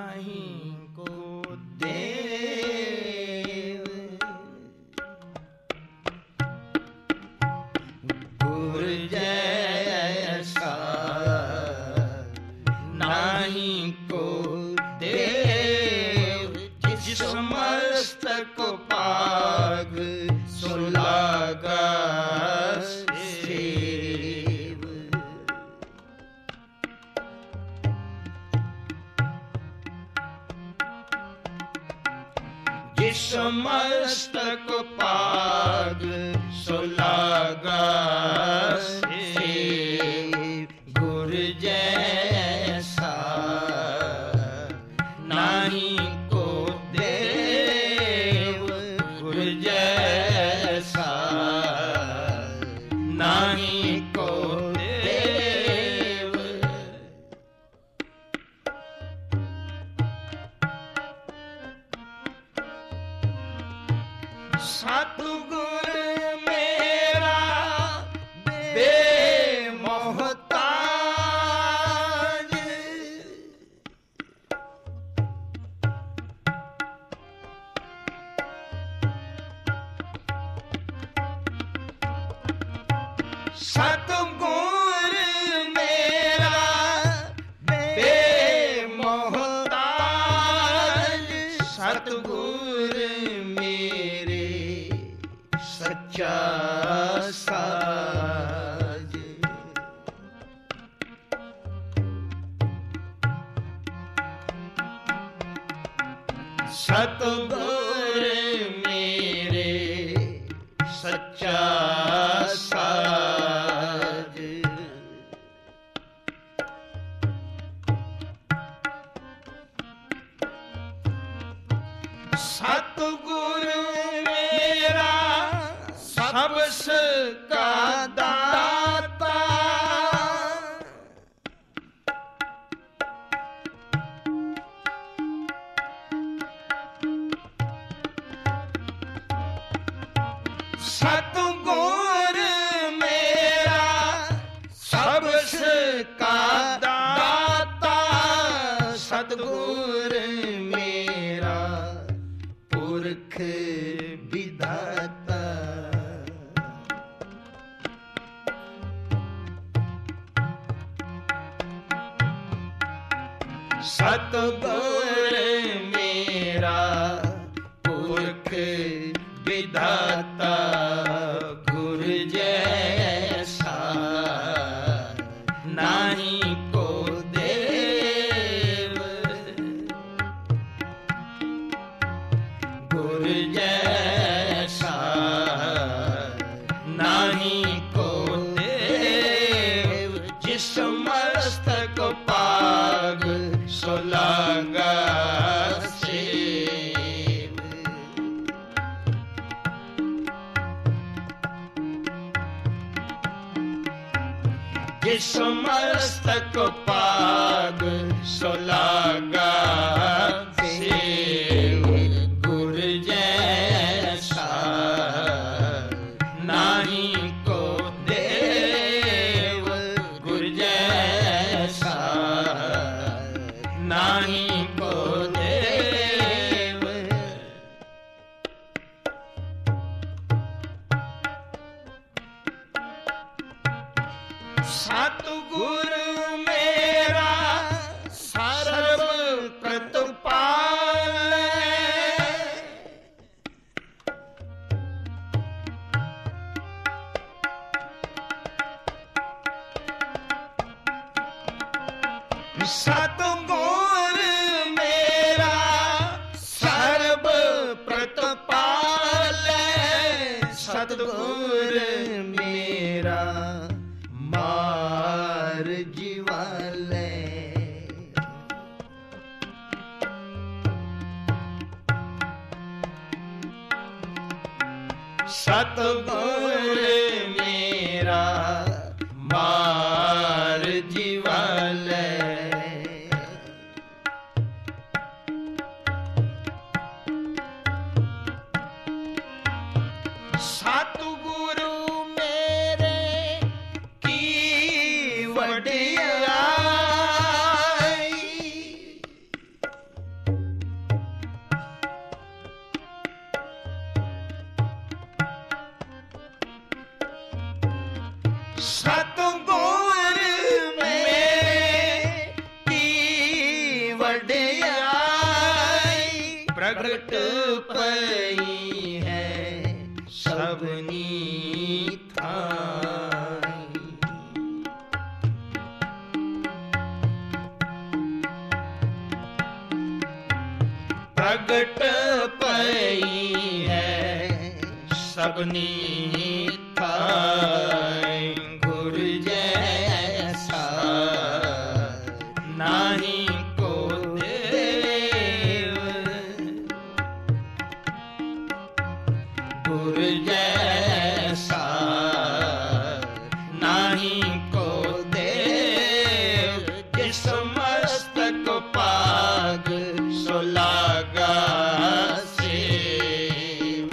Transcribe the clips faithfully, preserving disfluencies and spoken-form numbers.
नहीं को देव। गुर जैसा नहीं को देव, जिस मस्तक पाग सुलागा सेव। जिस मस्तक पाग सुलागा सेव, गुर जैसा नहीं को देव। गुर जैसा नहीं को देव। सतगुर मेरा बेमोहताज, सतगुर मेरा बेमोहताज, सतगुर मेरे सच्चा साज। सतगुर मेरे सच्चा साज। सतगुर मेरा सबस का दाता, सतगुर मेरा सबस का दाता। सतगुर मेरा पुरख विधाता। सतगुर मेरा पुरख विधाता। गुर जैसा नहीं को देव। गुर जैसा नहीं को देव, जिस मस्तक पाग सुलागा सेव। जिस मस्तक पाग सुलागा सेव, गुर जैसा नहीं को देव। गुर जैसा नहीं को देव। सतगुर मेरा सर्व प्रतिपाल, सतगुर मेरा सर्व प्रतिपाल। सतगुर मेरा मार जीवाले। सतगुर मेरा मार जीवाले। सतगुरु मेरे की वडियाई। सतगुर मेरे की वडियाई प्रगट पई है सबनी थाई। प्रगट पई है सबनी थाई। गुरु जैसा नाही को देव, गुरु जैसा नाही को देव। जिस मस्तक पाग सो लागा सेव।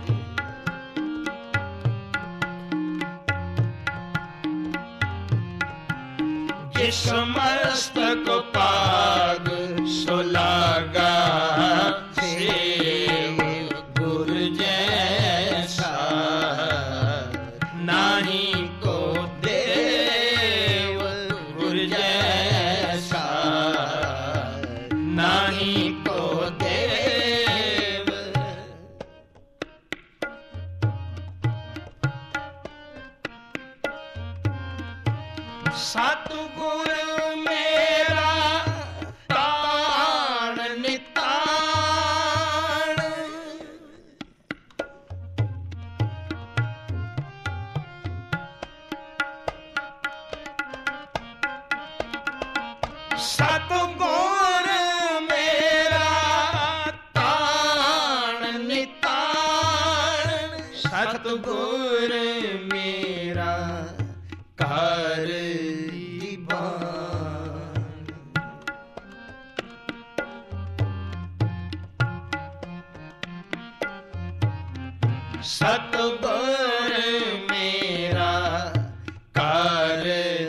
जिस मस्तक पाग सो लागा सेव। गुरु जैसा नाही को देव, गुरु जैसा नाही को देव। सतगुर मेरा ताण निताण। सतगुर मेरा ताण निताण। सतगुर मेरा कार सतगुर मेरा कार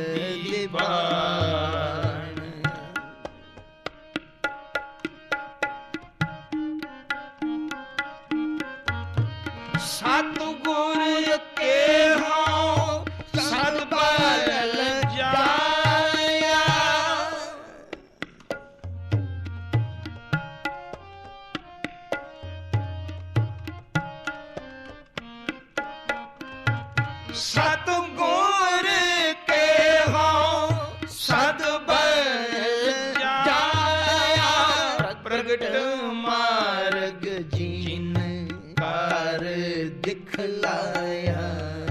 दीवान। सतगुर के हों सतबल जाया। सतगुर के हों सतबल जाया। प्रगट मार्ग जिन कार दिखलाया।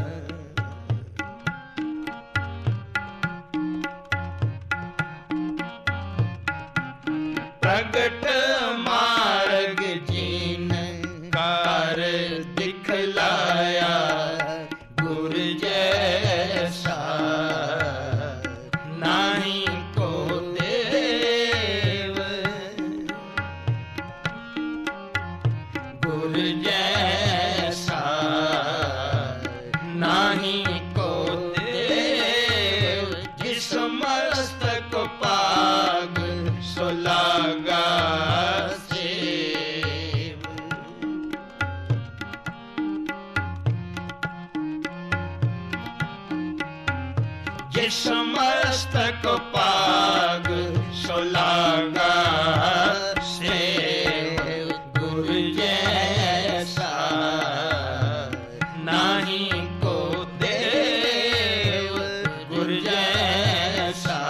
प्रगट मार्ग जिन कार दिखलाया। गुरु जैसा नाही को देव, गुरु जैसा नाही को देव। जिस मस्तक पाग सो लागा सेव। जिस मस्तक पाग सो लागा सेव। गुरु जैसा नाही को देव, गुरु जैसा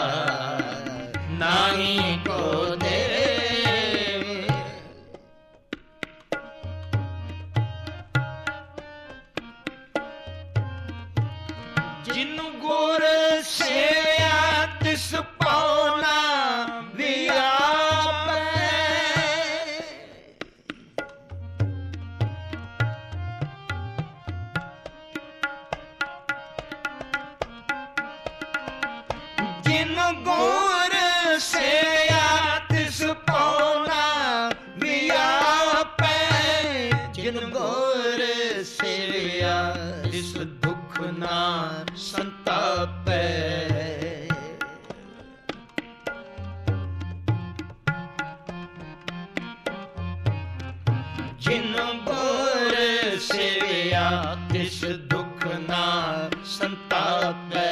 नाही को देव। जिन गुर सेव्या तिस पाउना व्यापै। जिन गुर सेव्या तिस पाउना व्यापै। जिन गुर सेव्या तिस दुख ना संतापै। जिन गुर सेव्या तिस दुख ना संतापै